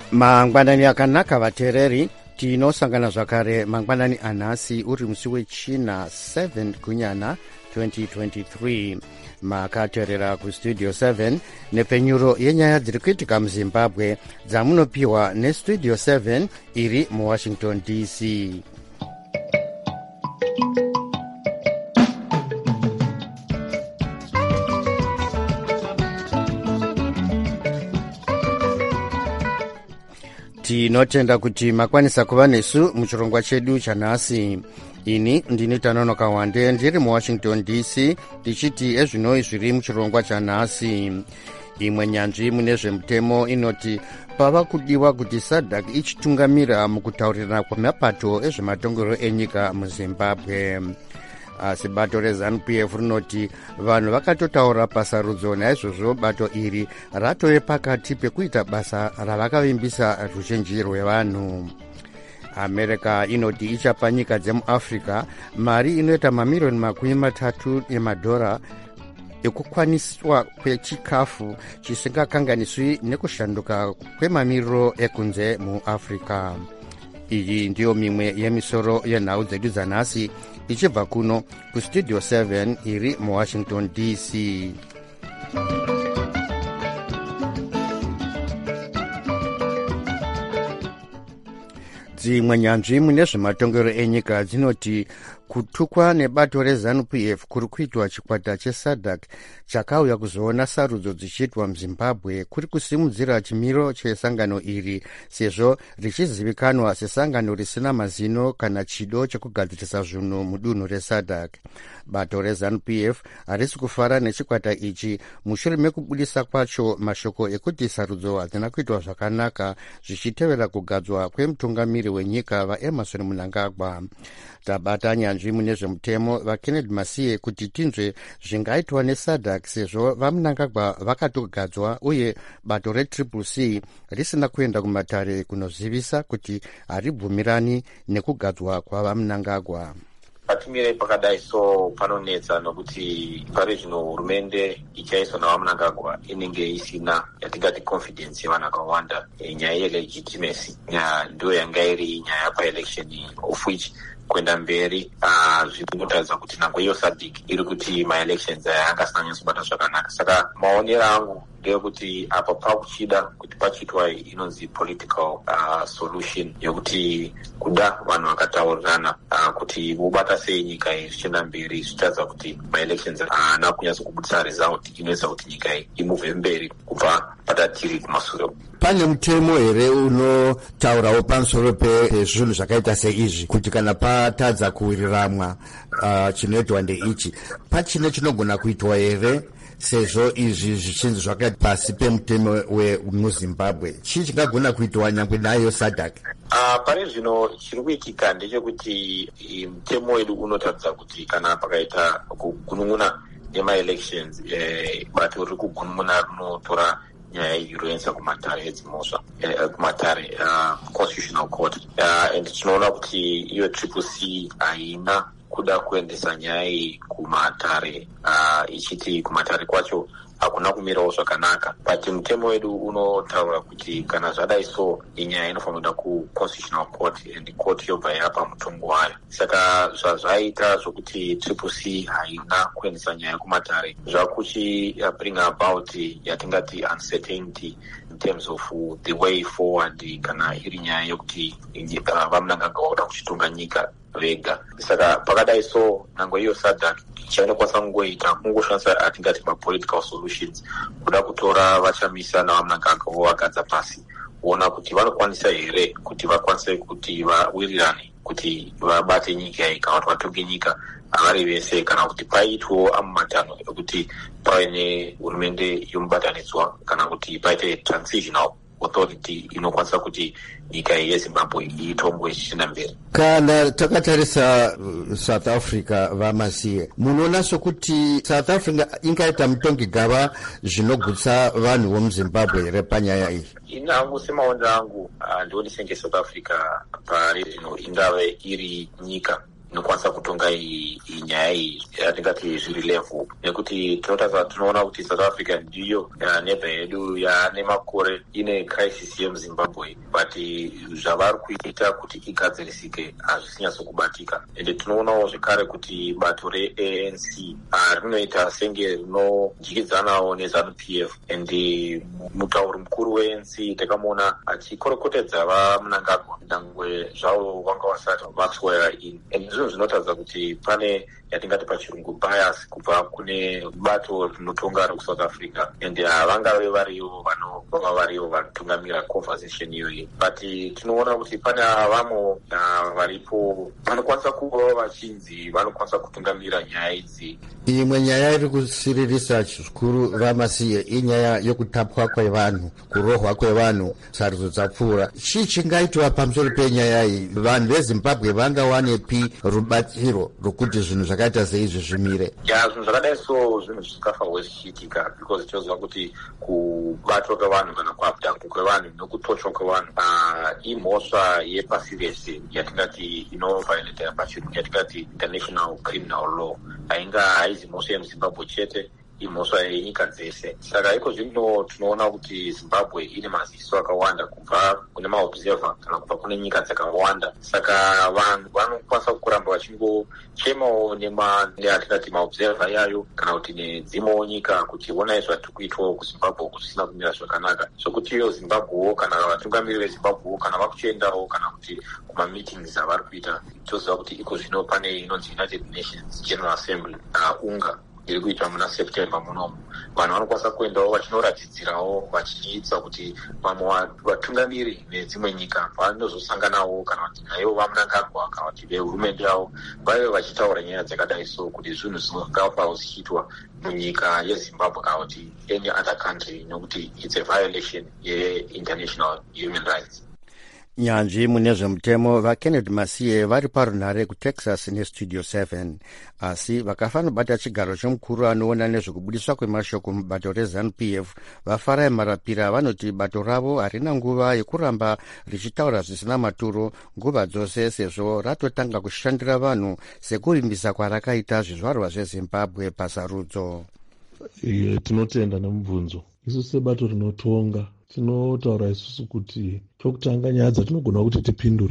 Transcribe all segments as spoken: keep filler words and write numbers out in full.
mangwanani akanaka vateereri, tinosangana zvakare mangwanani anhasi uri musi wechina seven gunyana twenty twenty-three. Makateerera kustudio seven nepenyuro yenyaya dziri kuitika muzimbabwe dzamunopiwa nestudio seven iri muwashington D C. Tinotenda kuti makwanisa kuva nesu muchirongwa chedu chanhasi. Ini ndini Tanonoka Wande ndiri muwashington D C tichiti ezvinoi zviri muchirongwa chanhasi. Imwe nyanzvi mune zvemutemo inoti pava kudiwa kuti SADC ichitungamira mukutaurirana kwemapato ezvematongero enyika muZimbabwe. Asi bato reZANU P F rinoti vanhu vakatotaura pasarudzo, naizvozvo bato iri ratove pakati pekuita basa ravakavimbisa ruzhinji rwevanhu. America inoti ichapa nyika dzemuAfrica mari inoita mamirioni makumi matatu emadhora ekukwaniswa kwechikafu chisingakanganiswi nekushanduka kwemamiriro ekunze muAfrica. Iyi ndiyo mimwe yemisoro yenhau dzedu dzanhasi ichibva kuno kustudio seven iri muwashington D C. Dzimwe nyanzvi mune zvematongero enyika dzinoti kutukwa nebato reZANU P F kuri kuitwa chikwata cheSADC chakauya kuzoona sarudzo dzichiitwa muZimbabwe kuri kusimudzira chimiro chesangano iri, sezvo richizivikanwa sesangano risina mazino kana chido chekugadzirisa zvinhu mudunhu reSADC. Bato reZANU P F harisi kufara nechikwata ichi mushure mekubudisa kwacho mashoko ekuti sarudzo hadzina kuitwa zvakanaka zvichitevera kugadzwa kwemutungamiri wenyika vaEmerson Mnangagwa. Tabata nyanzvi mune zvemutemo vaKennedy Masiye kuti tinzve zvingaitwa neSADC sezvo vaMnangagwa vakatogadzwa uye bato retriple C risina kuenda kumatare kunozivisa kuti haribvumirani nekugadzwa kwavaMnangagwa. Patimire pakadai so panonetsa nokuti pari zvino hurumende ichaiswa navaMnangagwa inenge isina yatingati confidence yevanhu vakawanda. Nyaya yelegitimacy ndiyo yanga iri nyaya paelection of which kuenda mberi uh, zvinotaridza kuti nango iyo SADC iri kuti maelections aya angasina kunyatsobata zvakanaka. Saka maonero angu ndeyekuti apa pakuchida kuti pachiitwa inonzi political uh, solution yokuti kuda vanhu vakataurirana uh, kuti vobata sei nyika iyi zvichienda mberi, zvichitaridza kuti maelections haana uh, kunyatsokubudisa result inoita kuti nyika iyi imuvhe mberi kubva patatiri kumashure. Pane mutemo here unotaurawo pamusoro pezvinhu zvakaita seizvi kuti kana patadza kuwiriramwa uh, chinoitwa ndeichi pachine chinogona kuitwa here sezvo izvi zvichinzi zvakaita pasi pemutemo wemuZimbabwe? Chii chingagona kuitwa nyangwe nayo SADC? Uh, pane zvino chiri kuitika ndechekuti mutemo wedu unotaridza kuti kana pakaita kugunun'una nemaelections eh, bato riri kugunun'una rinotora nyaya iyi roenza kumatare edzimhosva eh, kumatare uh, constitutional court uh, and tinoona kuti iyo triple C haina kuda kuendesa nyaya iyi kumatare uh, ichiti kumatare kwacho hakuna kumirawo zvakanaka, but mutemo wedu unotaura kuti kana zvadai so inyaya inofanira ku constitutional court and court yobva yapa mutongo wayo. Saka zvazvaita zvokuti triple C haina kuendesa nyaya kumatare zvakuchi bring about yatingati uncertainty in terms of the way forward kana iri nyaya yokuti uh, vaMnangagwa vauda kuchitonga nyika vega. Saka pakadai so nango iyo SADC chainokwanisa kungoita kungoshandisa atingati mapolitical solutions kuda kutora vachamisa navaMnangagwa vovagadza pasi kuona kuti vanokwanisa here kuti vakwanise kuti vawirirane kuti vabate nyika iyi kana kuti vatonge nyika avari vese, kana kuti paitwewo amumatano ekuti pave nehurumende yomubatanidzwa kana kuti paite transitional authority inokwanisa kuti nyika yeZimbabwe itongo ichienda mberi. Kana takatarisa uh, South Africa vaMasiye, munoona sokuti South Africa ingaita mutongi gava zvinogutsa vanhu vomuZimbabwe here panyaya iyi? Ini hangu semaonero angu handioni senge South Africa pari zvino ingave iri nyika inokwanisa kutonga iyi nyaya iyi yatingati zviri level, nekuti tinotarisa tinoona kuti South Africa ndiyo nebha yedu yaane makore ine crisis yemuZimbabwe, but zvavari kuita kuti igadzirisike hazvisinyatso kubatika. Ende tinoonawo zvekare kuti bato re-A N C rinoita senge rinodyidzanawo neZANU P F, ende mutauri mukuru we-A N C takamuona achikorokotedza vaMnangagwa dangwe zvavo vanga vasati vaswera in. Ende zvinhu zvinotaridza kuti pane yatingati pachirungu bias kubva kune bato rinotonga rekusouth Africa, ende havangave variyo vanova variyo vanotungamira conversation iyoyi, but tinoona kuti pane vamwe varipo vanokwanisa kuva vachinzi vanokwanisa kutungamira nyaya idzi. Imwe nyaya iri kusiririsa zvikuru Ramasiye inyaya yokutapwa kwevanhu, kurohwa kwevanhu, sarudzo dzapfuura. Chii chingaitwa pamusoro penyaya iyi? Vanhu veZimbabwe vangawanepi rubatsiro rwokuti zvinhu zvakaita seizvi zvimire? Ya, zvinhu zvakadai so zvinhu zvisingafanirwe zvichiitika, because tinoziva kuti kubatwa kwevanhu kana kuabdakwa kwevanhu nokutochwa kwevanhu imhosva yepasi rese yatingati inovioleta pachirungu yatingati international criminal law. Hainga haizi mhosva yemuZimbabwe chete, imhosva yenyika dzese. Saka iko zvino tinoona kuti Zimbabwe ine maziso akawanda kubva kune maobserver kana kubva kune nyika dzakawanda. Saka vanhu vanokwanisa kuramba vachingochemawo neatingati maobserver yayo kana kuti nedzimwewo nyika kuti onai zvatiri kuitwawo kuZimbabwe kusina kumira zvakanaka. Zvokuti iyo Zimbabwewo kana vatungamiriri veZimbabwewo kana vakuchiendawo kana kuti kumameetings avari kuita, toziva kuti iko zvino pane inonzi United Nations General Assembly unga iri kuitwa muna September munomu. Vanhu vanokwanisa kuendawo vachinoratidzirawo vachiitsa kuti vamwe vatungamiri vedzimwe nyika vanozosanganawo kana kuti naivo vaMnangagwa kana kuti vehurumende yavo vaive vachitaura nyaya dzakadai so kuti zvinhu zvingafawo zvichiitwa munyika yeZimbabwe kana kuti any other country, nokuti it's a violation ye-international human rights. Nyanzvi mune zvemutemo vaKennedy Masiye vari parunhare kuTexas nestudio seven, asi vakafanira kubata chigaro chomukuru anoona nezvekubudiswa kwemashoko mubato reZANU P F vaFarai Marapira vanoti bato ravo harina nguva yekuramba richitaura zvisina maturo nguva dzose, sezvo ratotanga kushandira vanhu sekuvimbisa kwarakaita zvizvarwa zveZimbabwe pasarudzo. Iye tinotenda nemubvunzo. Isu sebato rinotonga tinotaura isusu kuti chokutanga nyaya dzatinogona kuti tipindure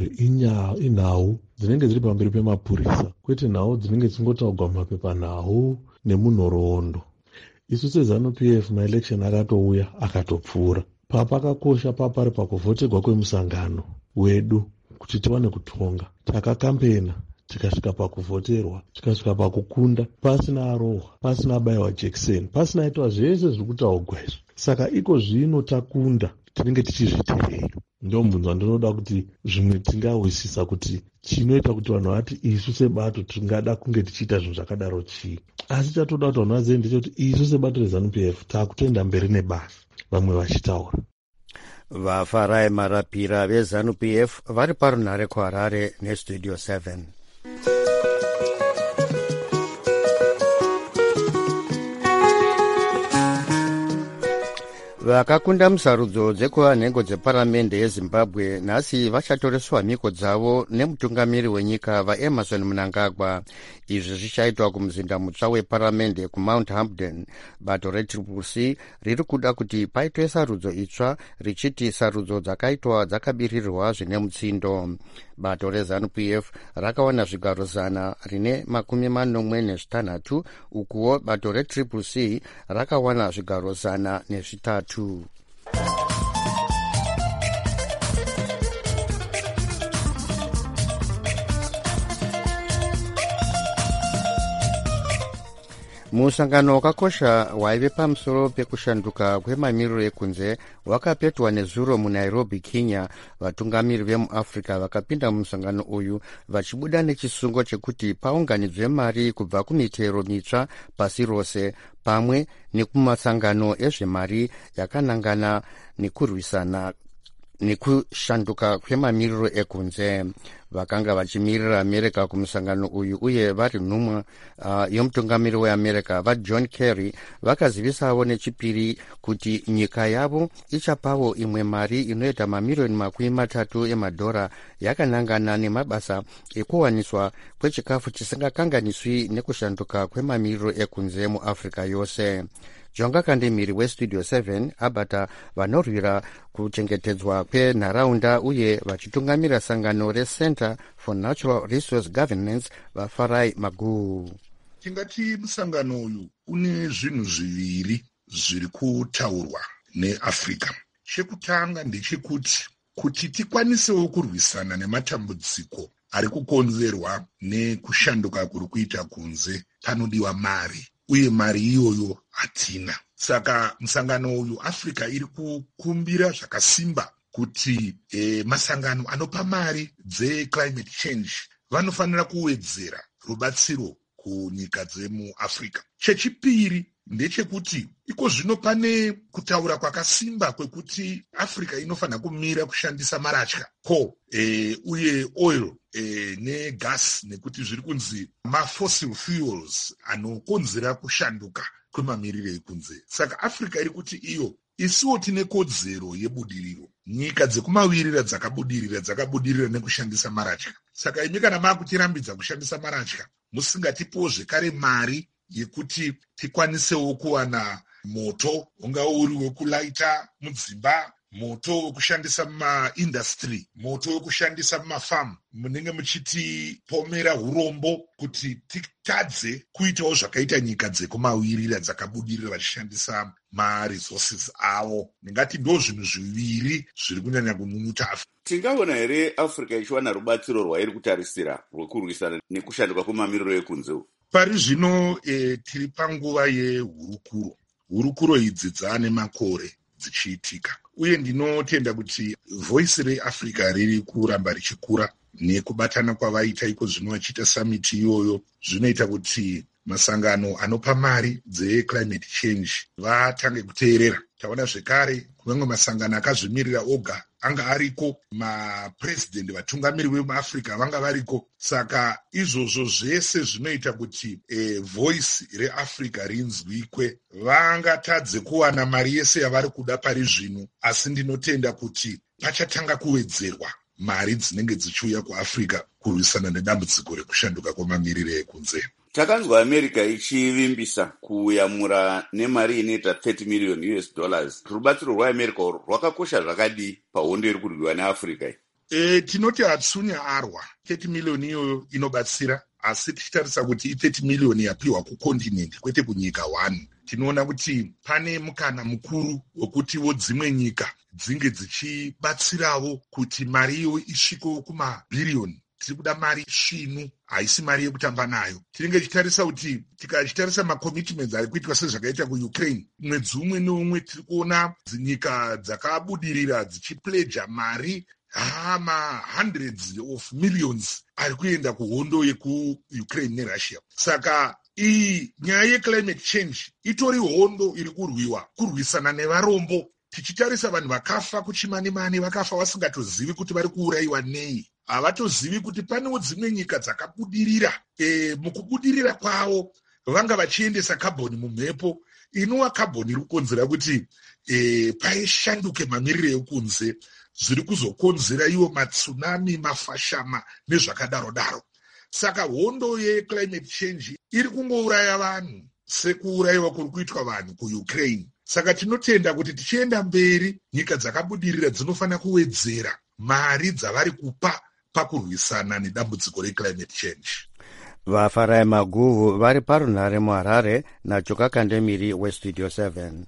inhau dzinenge dziri pamberi pemapurisa, kwete nhau dzinenge dzingotaurwa mumapepanhau nemunhoroondo. Isu seZANU P F maelection akatouya akatopfuura. Papakakosha papari pakuvhotegwa kwemusangano wedu kuti tiwane kutonga. Takakampena tikasvika pakuvhoterwa, tikasvika pakukunda, pasina arohwa, pasina abayiwa jekiseni, pasina aitwa zvese zviri kutaurwa izvi. Saka iko zvino takunda, tinenge tichizviterei. Ndio mubvunzo ndinoda kuti zvimwe tingawisisa kuti chinoita kuti vanhu vati isu sebato tingada kunge tichiita zvinhu zvakadaro chii. Asi chatoda kuti vanhu vazive ndechekuti isu sebato reZANU P F takutoenda mberi nebasa, vamwe vachitaura. VaFarai Marapira veZANU P F vari parunhare kuHarare nestudio seven. Vakakunda musarudzo dzekuva nhengo dzeparamende yeZimbabwe nhasi vachatoreswa mhiko dzavo nemutungamiri wenyika vaEmmerson Mnangagwa. Izvi zvichaitwa kumuzinda mutsva weparamende kuMount Hampden. Bato reTriple C riri kuda kuti paitwe sarudzo itsva, richiti sarudzo dzakaitwa dzakabirirwa zvine mutsindo. Bato reZANU P F rakawana zvigaro zana rine makumi manomwe nezvitanhatu, ukuwo bato reTriple C rakawana zvigaro zana nezvitatu. Musangano wakakosha waive pamusoro pekushanduka kwemamiriro ekunze wakapetwa nezuro muNairobi, Kenya. Vatungamiri vemuAfrica vakapinda mumusangano uyu vachibuda nechisungo chekuti paunganidzwe mari kubva kumitero mitsva pasi rose pamwe nekumasangano ezvemari yakanangana nekurwisana nekushanduka kwemamiriro ekunze. Vakanga vachimirira America kumusangano uyu uye vari nhumwa uh, yomutungamiri weAmerica vaJohn Kerry vakazivisawo nechipiri kuti nyika yavo ichapawo imwe mari inoita mamiriyoni makumi matatu emadhora yakanangana nemabasa ekuwaniswa kwechikafu chisingakanganiswi nekushanduka kwemamiriro ekunze muAfrica yose. Jonga Kandemiri westudio seven abata vanorwira kuchengetedzwa kwenharaunda uye vachitungamira sangano reCenter for Natural Resource Governance vaFarai Maguhu. Tingati musangano uyu une zvinhu zviviri zviri kutaurwa neAfrica. Chekutanga ndechekuti kuti tikwanisewo kurwisana nematambudziko ari kukonzerwa nekushanduka kuri kuita kunze panodiwa mari, uye mari iyoyo hatina. Saka musangano uyu Africa iri kukumbira zvakasimba kuti e, masangano anopa mari dze-climate change vanofanira kuwedzera rubatsiro kunyika dzemuAfrica. Chechipiri ndechekuti iko zvino pane kutaura kwakasimba kwekuti Africa inofanira kumira kushandisa maratya coal e, uye oil e, negas, nekuti zviri kunzi mafossil fuels anokonzera kushanduka kwemamiriro ekunze. Saka Africa iri kuti iyo isiwo tine kodzero yebudiriro. Nyika dzekumavirira dzakabudirira dzakabudirira nekushandisa maratya. Saka imi kana maakutirambidza kushandisa maratya, musingatipowo zvekare mari yekuti tikwanisewo kuwana moto, unga uri wekulaita mudzimba, moto wekushandisa mumaindastry, moto wekushandisa mumafamu, munenge muchitipomera urombo kuti titadze kuitawo zvakaita nyika dzekumawirira dzakabudirira vachishandisa maresources avo. Ndingati ndo zvinhu zviviri zviri kunyanya kunyunyuta Africa. Tingaona here Africa ichiwana rubatsiro rwairi kutarisira rwekurwisana nekushanduka kwemamiriro ekunze? Pari zvino e, tiri panguva yehurukuro. Hurukuro idzi dzaane makore dzichiitika, uye ndinotenda kuti voice reAfrica riri kuramba richikura nekubatana kwavaita iko zvino vachiita samiti iyoyo zvinoita kuti masangano anopa mari dze-climate change vatange kuteerera. Taona zvekare kumwe masangano akazvimirira oga anga ariko, mapresident vatungamiri vemuAfrica vanga variko. Saka izvozvo zvese zvinoita kuti e, voice reAfrica rinzwikwe. Vangatadze kuwana mari yese yavari kuda pari zvino, asi ndinotenda kuti pachatanga kuwedzerwa mari dzinenge dzichiuya kuAfrica kurwisana nedambudziko rekushanduka kwemamiriro ekunze. Takanzwa America ichivimbisa kuyamura nemari inoita thirty million U S dollars. Rubatsiro rwaAmerica rwakakosha zvakadii pahondo iri kurwiwa neAfrica? E, tinoti hatsunya arwa thirty million iyoyo inobatsira, asi tichitarisa kuti thirty million yapiwa kukontinent kwete kunyika one. Tinoona kuti pane mukana mukuru wekutiwo dzimwe nyika dzinge dzichibatsirawo kuti mari iyo isvikewo kumabhiriyoni. Tiri kuda mari svinu, haisi mari yekutamba nayo. Tinenge tichitarisa kuti tikachitarisa makomitiments ari kuitwa sezvakaita kuUkraine, mwedzi umwe neumwe tiri kuona nyika dzakabudirira dzichipledja mari hama hundreds of millions ari kuenda kuhondo yekuUkraine neRussia. Saka iyi nyaya yeclimate change itori hondo iri kurwiwa kurwisana nevarombo. Tichitarisa vanhu vakafa kuchimani-mani, vakafa vasingatozivi kuti vari kuurayiwa nei. Havatozivi kuti panewo dzimwe nyika dzakabudirira. E, mukubudirira kwavo vanga vachiendesa kabhoni mumhepo, inova kabhoni iri kukonzera kuti e, paishanduke mamiriro ekunze, zviri kuzokonzera iwo matsunami, mafashama nezvakadaro-daro. Saka hondo yeclimate change iri kungouraya vanhu sekuurayiwa kuri kuitwa vanhu kuUkraine. Saka tinotenda kuti tichienda mberi, nyika dzakabudirira dzinofanira kuwedzera mari dzavari kupa pakurwisana nedambudziko reclimate change. vaFarai Maguhu vari parunhare muHarare naJoka Kandemiri westudio seven.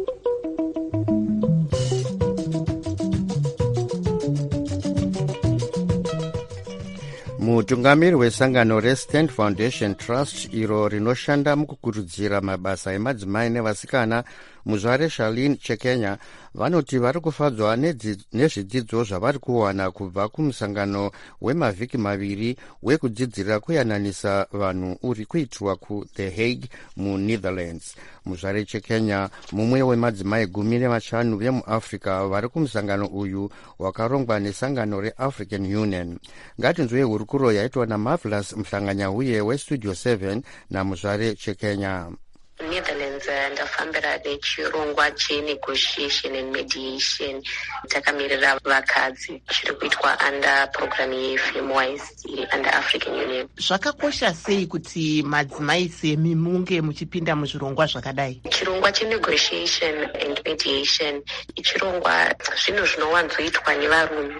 Mutungamiri wesangano reStand Foundation Trust iro rinoshanda mukukurudzira mabasa emadzimai nevasikana muzvare Charlene Chekenya vanoti vari kufadzwa nezvidzidzo zvavari kuwana kubva kumusangano wemavhiki maviri wekudzidzira kuyananisa vanhu uri kuitirwa kuThe Hague muNetherlands. Muzvare cheKenya, mumwe wemadzimai gumi nevashanu vemuafrica vari kumusangano uyu wakarongwa nesangano reAfrican Union. Ngatinzwe hurukuro yaitwa naMarvelous Mhlanganyauye weStudio seven namuzvare cheKenya. Netherlands ndafambira nechirongwa chenegotiation and mediation takamirira vakadzi chiri kuitwa under program yeFemWise under African Union. Zvakakosha sei kuti madzimai semi munge muchipinda muzvirongwa zvakadai? Chirongwa chenegotiation and mediation ichirongwa zvinhu zvinowanzoitwa nevarume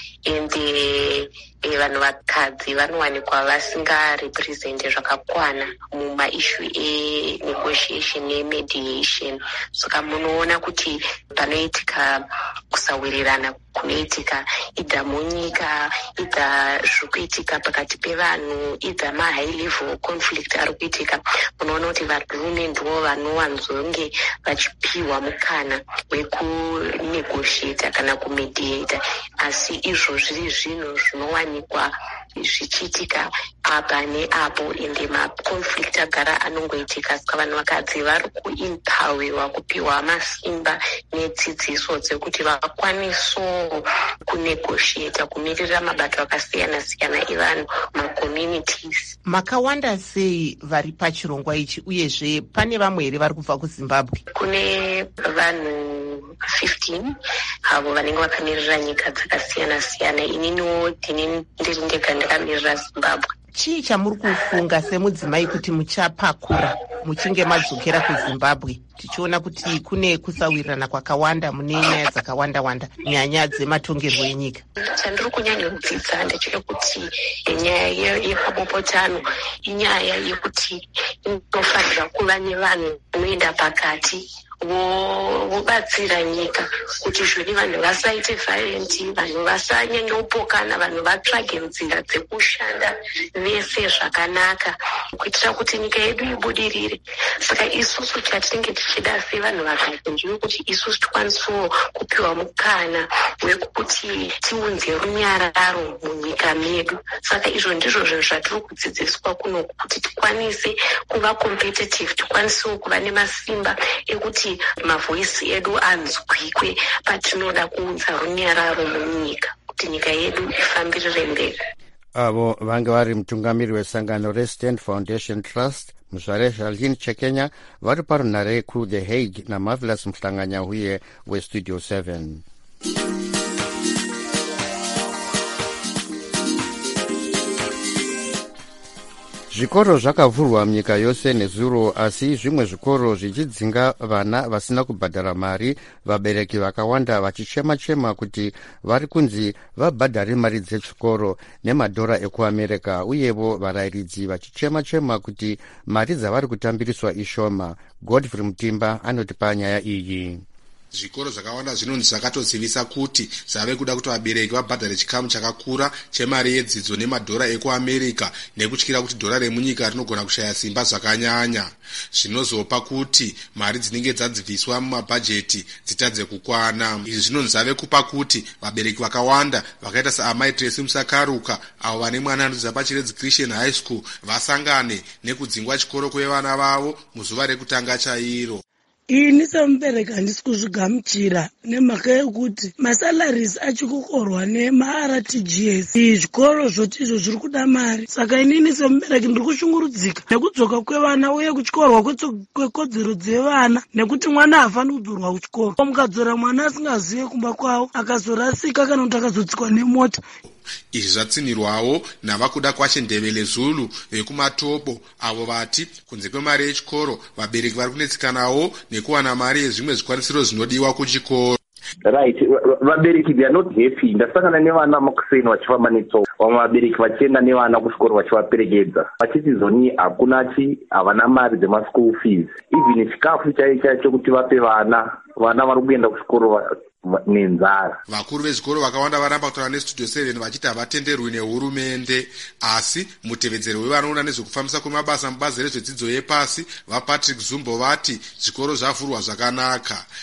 ende vanhu vakadzi vanowanikwa vasingarepresente zvakakwana mumaishu enegotiation nemediation. Saka munoona kuti panoitika kusawirirana kunoitika idha munyika, idha zvirikuitika pakati pevanhu, idha mahigh level conflict ari kuitika, munoona kuti varume ndivo vanowanzonge vachipiwa mukana wekunegotiata kana kumediata, asi izvo zviri zvinhu zvinowanikwa zvichiitika apa neapo ende makonflict agara anongoitika. Saka vanhu vakadzi vari kuimpawiwa kupiwa masimba nedzidziso dzekuti vakwaniso kunegotiata, kumirira mabato akasiyana siyana evanhu macommunities. Makawanda sei vari pachirongwa ichi, uyezve pane vamwe here vari kubva kuZimbabwe? Kune vanhu fifteen avo vanenge vakamirira nyika dzakasiyana siyana. Ininiwo ndini ndiri ndega ndakamirira Zimbabwe. Chii chamuri kufunga semudzimai kuti muchapakura muchinge madzokera kuZimbabwe, tichiona kuti kune kusawirirana kwakawanda mune nyaya dzakawanda wanda, nyaya dzematongerwo enyika? Chandiri kunyanyodzidza ndechekuti nyaya yepamopotano inyaya yekuti inofanira kuva nevanhu vanoenda pakati vobatsira nyika kuti zvoni vanhu vasaite violent, vanhu vasanyanyopokana, vanhu vatsvage nzira dzekushanda vese zvakanaka kuitira kuti nyika yedu ibudirire. Saka isusu chatinenge tichida sevanhu vakadzi ndeyekuti isusu tikwanisewo kupiwa mukana wekuti tiunze runyararo munyika medu. Saka izvo ndizvo zvinhu zvatiri kudzidziswa kuno, kuti tikwanise kuva competitive, tikwanisewo kuva nemasimba ekuti mavhoisi edu anzwikwe patinoda kuunza runyararo munyika kuti nyika yedu ifambirire mberi. Avo vange vari mutungamiri wesangano reStand Foundation Trust muzvare Charlene cheKenya vari parunhare kuThe Hague naMarvelous Mhlanganyauye weStudio seven. Zvikoro zvakavhurwa munyika yose nezuro, asi zvimwe zvikoro zvichidzinga vana vasina kubhadhara mari, vabereki vakawanda vachichema-chema kuti vari kunzi vabhadhare mari dzechikoro nemadhora ekuAmerica, uyevo varayiridzi vachichema-chema kuti mari dzavari kutambiriswa ishoma. Godfrey Mutimba anotipa nyaya iyi. Zvikoro zvakawanda zvinonzi zvakatodzivisa kuti zvave kuda kuti vabereki vabhadhare chikamu chakakura chemari yedzidzo nemadhora ekuAmerica, nekutyira kuti dhora remunyika rinogona kushaya simba zvakanyanya, zvinozopa kuti mari dzinenge dzadzibviswa mumabhajeti dzitadze kukwana. Izvi zvinonzi zvave kupa kuti vabereki vakawanda vakaita saamai Tracy Musakaruka, avo vane mwana anodzidza paChiredzi Christian High School, vasangane nekudzingwa chikoro kwevana vavo muzuva rekutanga chairo. Ini semubereki handisi kuzvigamuchira nemhaka yekuti masalaries achikukorwa nemaR T G S. Zvikoro zvoti izvo zviri kuda mari. Saka inini semubereki ndiri kushungurudzika nekudzoka kwevana uye kuchikorwa kwekodzero dzevana, nekuti mwana hafaniri kudzorwa kuchikoro. Mukadzora mwana asingazive kumba kwavo akazorasika kana kuti akazotsikwa nemota. Izvi zvatsinirwawo navakuda kwache Ndebele Zulu vekumatopo, avo vati kunze kwemari yechikoro vabereki vari kunetsikanawo nekuwana mari yezvimwe zvikwanisiro zvinodiwa kuchikoro. Right, vabereki they are not happy. Ndasangana nevana makuseni vachifamba netsoka, vamwe vabereki vachienda nevana kuchikoro vachivaperekedza vachiti zoni hakuna chi havana mari dzemaschool fees, even chikafu chaicho chacho kuti vape vana vana vari kuenda kuchikoro nenzara. Vakuru vezvikoro vakawanda varamba kutaura neStudio seven vachiti havatenderwi nehurumende, asi mutevedzeri wevanoona nezvekufambisa kwemabasa mubazi rezvedzidzo yepasi vaPatrick Zumbo vati zvikoro zvavhurwa zvakanaka.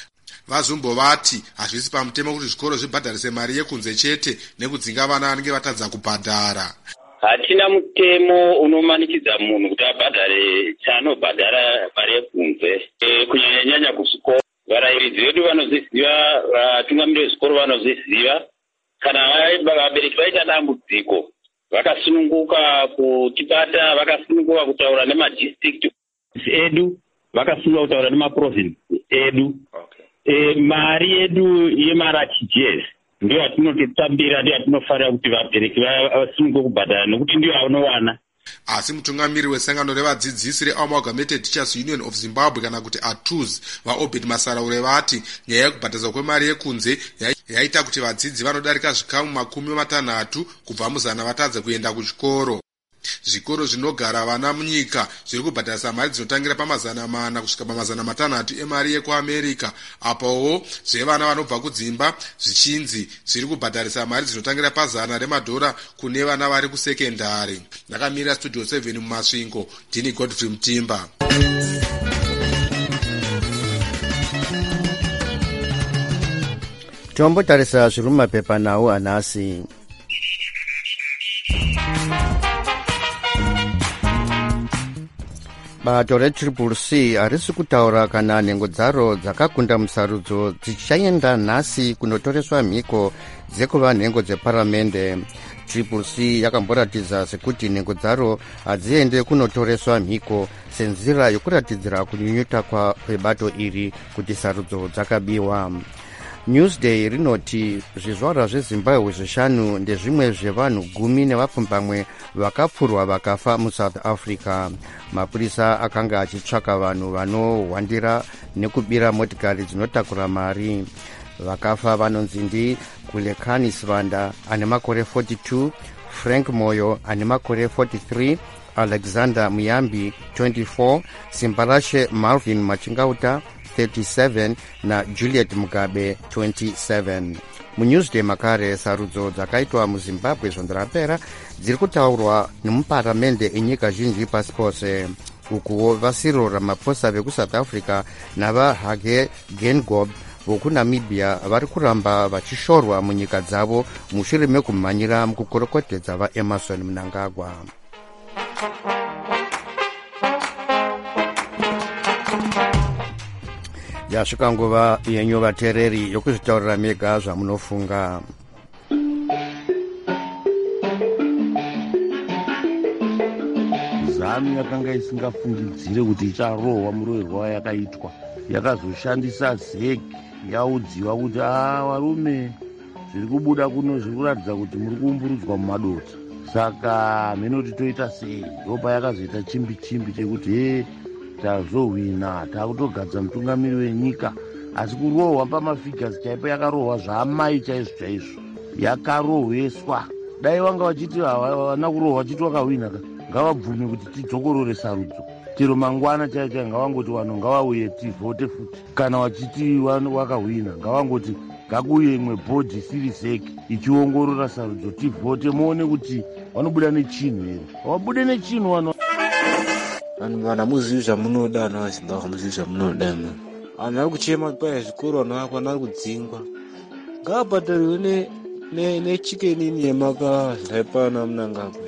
vazombovati hazvisi pamutemo kuti zvikoro zvibhadharise mari yekunze chete nekudzinga vana vanenge vatadza kubhadhara. Hatina mutemo unomanikidza munhu kuti abhadhare chaanobhadhara mari yekunze. E, kunyanya-nyanya kuzvikoro varairidzi vedu vanozviziva, vatungamiriri vezvikoro vanozviziva. Kana vabereki vaita dambudziko vakasununguka kutibata, vakasununguka kutaura nemadistrict edu, vakasununguka kutaura nemaprovince edu. Okay. E, mari yedu yemarachijezi ndiyo yatinototambira, ndiyo yatinofarira kuti vabereki vasununguke kubhadhara nekuti ndiyo anowana. Asi mutungamiri wesangano revadzidzisi reAmalgamated Teachers Union of Zimbabwe kana kuti A T U Z vaObed Masaraure vati nyaya yekubhadharizwa kwemari yekunze yaita kuti vadzidzi vanodarika zvikamu makumi matanhatu kubva muzana vatadze kuenda kuchikoro. Zvikoro zvinogara vana munyika zviri kubhadharisa mari dzinotangira pamazana mana kusvika pamazana matanhatu emari yekuAmerica. Apowo zvevana vanobva kudzimba zvichinzi zviri kubhadharisa mari dzinotangira pazana remadhora kune vana vari kusekendari. Ndakamira studio seven mumasvingo, ndini Godfrey Mutimba. tombotarisa zviri mumapepa nawo anhasi. Bato retriple C harisi kutaura kana nhengo dzaro dzakakunda musarudzo dzichaenda nhasi kunotoreswa mhiko dzekuva nhengo dzeparamende. Triple C yakamboratidza sekuti nhengo dzaro hadziende kunotoreswa mhiko senzira yokuratidzira kunyunyuta kwebato iri kuti sarudzo dzakabiwa. Newsday rinoti zvizvarwa zvezimbabwe zvishanu ndezvimwe zvevanhu gumi nevapfumbamwe vakapfurwa vakafa muSouth Africa. Mapurisa akanga achitsvaka vanhu vanohwandira nekubira motikari dzinotakura mari. Vakafa vanonzi ndi Kulekani Svanda ane makore forty-two, Frank Moyo ane makore forty-three, Alexander Muyambi twenty-four, Simbarashe Malvin Machingauta thirty-seven na Juliet Mugabe twenty-seven. MuNewsday makare sarudzo dzakaitwa muZimbabwe zvondarapera dziri kutaurwa nemuparamende enyika zhinji pasi pose. Ukuwo vaCyril Ramaphosa vekuSouth Africa navaHage Geingob vokuNamibia vari kuramba vachishorwa munyika dzavo mushure mekumhanyira mukukorokotedza vaEmerson Mnangagwa. Yasvika nguva yenyu vateereri yokuzvitaurira mega zvamunofunga. ZANU yakanga isingafungidzire kuti icharohwa muroverwa wayakaitwa, yakazoshandisa zegi yaudziwa kuti aa varume zviri kubuda kuno zviri kuratidza kuti muri kuumburudzwa mumadota. Saka mhenoti toita sei? Ndopa yakazoita chimbi chimbi chekuti he tazohwina takutogadza mutungamiri wenyika, asi kurohwa pamafigasi chaipo yakarohwa zvaamai chaizvo chaizvo, yakarohweswa. Dai vanga vachiti havana kurohwa vachiti wakahwina ngavabvume kuti tidzokorore sarudzo chero mangwana chaicho chai ngavangoti vanhu ngavauye tivhote futi. Kana vachiti wakahwina ngavangoti ngakuye imwe bhodhi siriseki ichiongorora sarudzo tivhote muone kuti vanobuda nechinhu here. Vabude nechinhu vano vanhu vana muzivi zvamunoda, vana vaZimbabwe muzivi zvamunoda. Vanhu vari kuchema kwai zvikoro vanhu vakwana vari kudzingwa, ngavabhadharirwe nechikenini yemaka zvaipana Mnangagwa.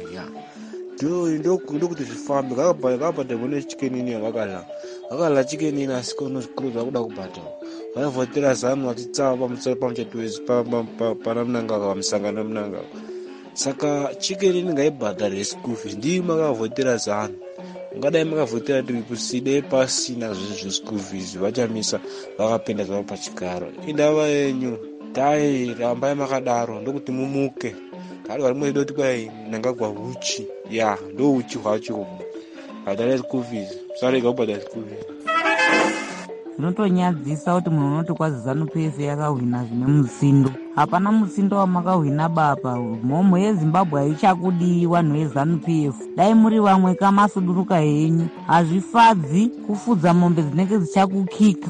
Ndokuti zvifambe, ngavabhadharirwe nechikenini yavakala vakala chikenini, asi kono zvikoro zvakuda kubhadhara vaivhotera ZANU vachitsava pamusoro pamucheto wezi pana Mnangagwa pamusangano weMnangagwa. Saka chikenini ngaibhadharirwe school fees. Ndii makavhotera ZANU. Ngadai makavhotera Triple C dai pasina zvezvo school fees vachamisa vakapenda zvavo pachigaro. Indava yenyu, dai rambai makadaro ndokuti mumuke. Kari vari mwedu kuti kwai Mnangagwa uchi, ya ndo uchi hwacho bhadhara school fees, sarega kubhadhara school fees. Zvinotonyadzisa kuti munhu unoti kwazi ZANU P F yakahwina zvine musindo. Hapana musindo wamakahwina baba. Mhomho yeZimbabwe haichakudi vanhu veZANU P F. Dai muri vamwe kamasuduruka henyu. Hazvifadzi kufudza mombe dzinenge dzichakukika.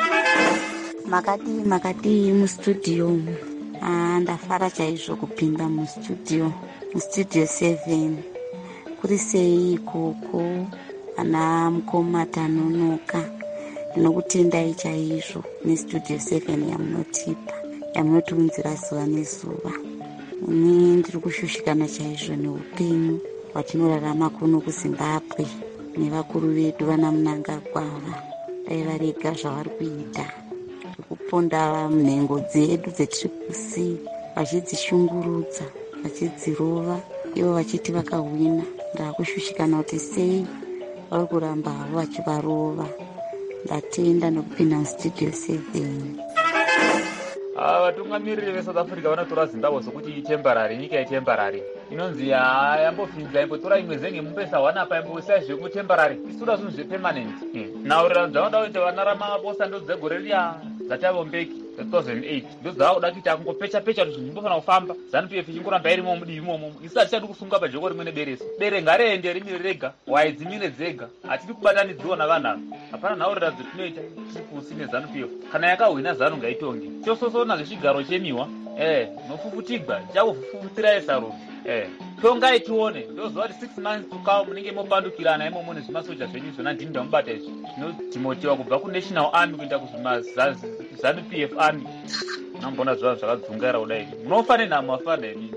Makati makati mustudio. Ah, ndafara chaizvo kupinda mustudio. Mustudio seven. Kuri sei ikoko ana mukoma tanonoka. ndinokutendai chaizvo nestudio seven yamunotipa yamunotiunzira zuva nezuva. Ini ndiri kushushikana chaizvo neupenyu hwatinorarama kuno kuZimbabwe nevakuru vedu vana Mnangagwa dai varega zvavari kuita kuponda nhengo dzedu dzetiri kusi vachidzishungurudza vachidzirova ivo vachiti vakahwina. Ndakushushikana kuti sei vari kuramba havo vachivarova. Ndatenda nokupinda mustudio seven. Vatungamiriri veSouth Africa vanotora Zimbabwe sokuti itemporary, nyika itemporary. Inonzi yambopinza imbotora imwe zenge mupesa wana pa imboisa zvekutemporary. Isura zvinhu zvepermanent. Naurira dzavanoda kuita vana Ramaphosa ndo dzegore riya dzachavombeki two thousand eight. Ndo dzavakuda kuita kungopecha pecha kuti zvinhu zvinofana kufamba. ZANU P F ichingoramba irimo mudivi imomo. Isati chadi kusunga pajoko rimwe neberesi. Bere ngareende rimire rega, waidzimire dzega. Atiri kubatanidziwa navanhu. Hapana nhaurira dzatinoita tikusi neZANU P F. Kana yakahwina ZANU ngaitonge. Chososona zvechigaro chemiwa. Eh, nofufutigwa chavofufutirai saruni. Eh, tongai tione. Ndozuva kuti six months to come munenge mopandukirana imomo nezvimasoja zvenyu zvona ndini ndamubata izvi. Timotiwa kubva kuNational Army kuenda kuZANU P F Army. Nambona zvinhu zvakadzungaira kudai. Munofa nenhamo afana ini.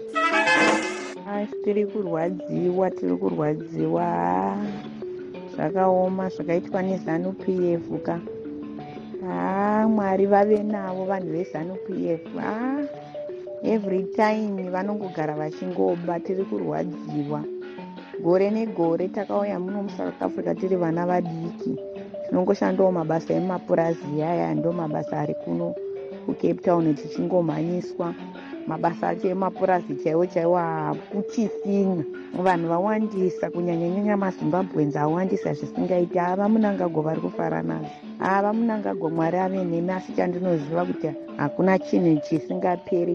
Asi tiri kurwadziwa, tiri kurwadziwa. Zvakaoma zvakaitwa neZANU P F ka. Ah, Mwari vave navo vanhu veZANU P F. Ah, every time vanongogara vachingoba. Tiri kurwadziwa. Gore negore takauya muno muSouth Africa tiri vana vadiki. Tinongoshandawo mabasa emapurazi aya ndo mabasa ari kuno kuCape Town tichingomhanyiswa. Mabasa acho emapurazi chaiwo chaiwo hakuchisina. Vanhu vawandisa kunyanyanyanya maZimbabweans awandisa zvisingaiti. Ava Mnangagwa vari kufara nazvo. Ava Mnangagwa Mwari ave nemi, asi chandinoziva kuti hakuna chinhu chisingaperi.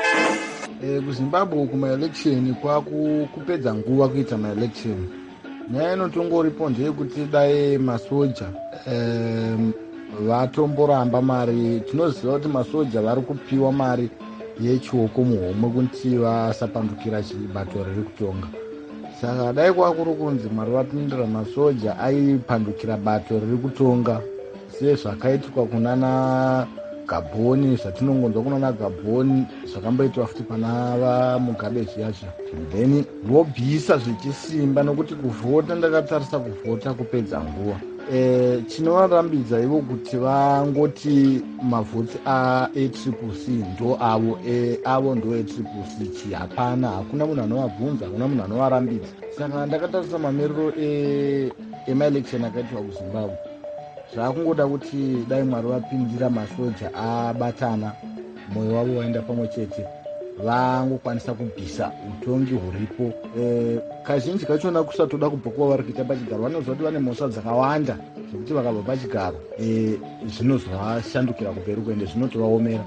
Eh, kuZimbabwe kumaelection kwakupedza nguva kuita maelection. Nyaya inotongoripo ndeyekuti dai masoja eh, vatomboramba mari. Tinoziva kuti masoja vari kupiwa mari yechioko muhomwe kuti vasapandukira chibato riri kutonga. Saka dai kwakuri kunzi Mwari vapindira masoja aipandukira bato riri kutonga sezvakaitwa kunana Gaboni, zvatinongonzwa kunana Gaboni zvakamboitwa futi pana vaMugabe zviyacho. Then vobvisa zvichisimba nokuti kuvhota ndakatarisa kuvhota kupedza nguva. Eh, chinovarambidza ivo kuti vangoti mavhoti atriple C ndo avo e, avo ndo etriple C chi. Hapana, hakuna munhu anovabvunza, hakuna munhu anovarambidza. Saka ndakatarisa mamiriro e, emaelection akaitwa kuZimbabwe. Zvakungoda kuti dai Mwari vapindira masoja abatana, mwoyo wavo waenda pamwe chete, vangokwanisa kubvisa utongi huripo. E, kazhinji kachona kusatoda kubva kuva vari kuita pachigaro. Vanoziva kuti vane mhosva dzakawanda zvekuti vakabva pachigaro e, zvinozovashandukira kuperi kuende zvinotovaomera.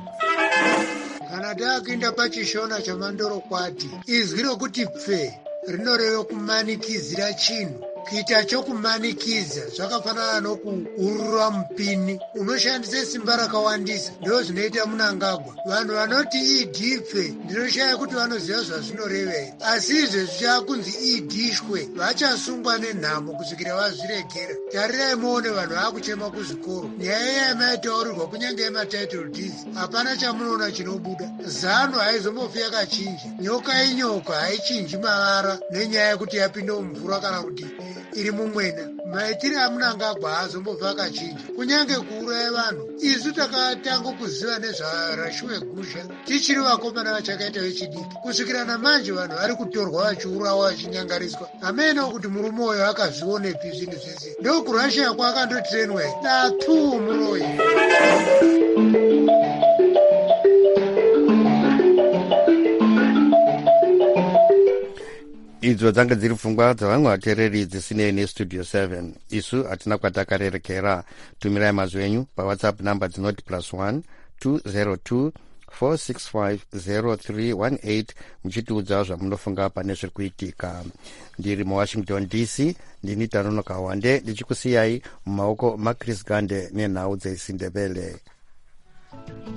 Kana taakuenda pachishona chamandorokwati, izwi rokuti pfe rinoreva kumanikizira chinhu. Kuita chokumanikidza zvakafanana nokuurura mupini unoshandisa simba rakawandisa. Ndo zvinoita Mnangagwa. Vanhu vanoti idipfe ndinoshaya kuti vanoziva zvazvinorevei. Asi izvezvi chakunzi idishwe vachasungwa nenhamo kusvikira vazviregera. Tarirai muone vanhu vakuchema kuzvikoro. Nyaya yamaitaurirwa kunyange yematitle deeds hapana chamunoona chinobuda. ZANU haizombofi yakachinja. Nyoka inyoka haichinji mavara nenyaya yekuti yapinda mumvura kana kuti iri mumwena. Maitire aMnangagwa haazombobva akachinja. Kunyange kuuraya vanhu, isu takatanga kuziva nezvarashuwe gusha tichiri vakomana vachakaita vechidiki. Kusvikira namanje vanhu vari kutorwa vachiurawa vachinyangariswa. Hameno kuti murume uyo akazvionepi zvinhu zvese. Ndo kurasha kwakandotirenwa datu muroyi. idzo dzanga dziri pfungwa dzavamwe vateereri dzisinei nestudio seven. Isu hatina kwatakarerekera. Tumirai mazwi enyu pawhatsapp namba dzinoti plus one two zero two four six five zero three one eight muchitiudza zvamunofunga pane zviri kuitika. Ndiri muWashington D C, ndini Tanonoka Wande ndichikusiyai mumaoko maChris Gande nenhau dzeisindebele.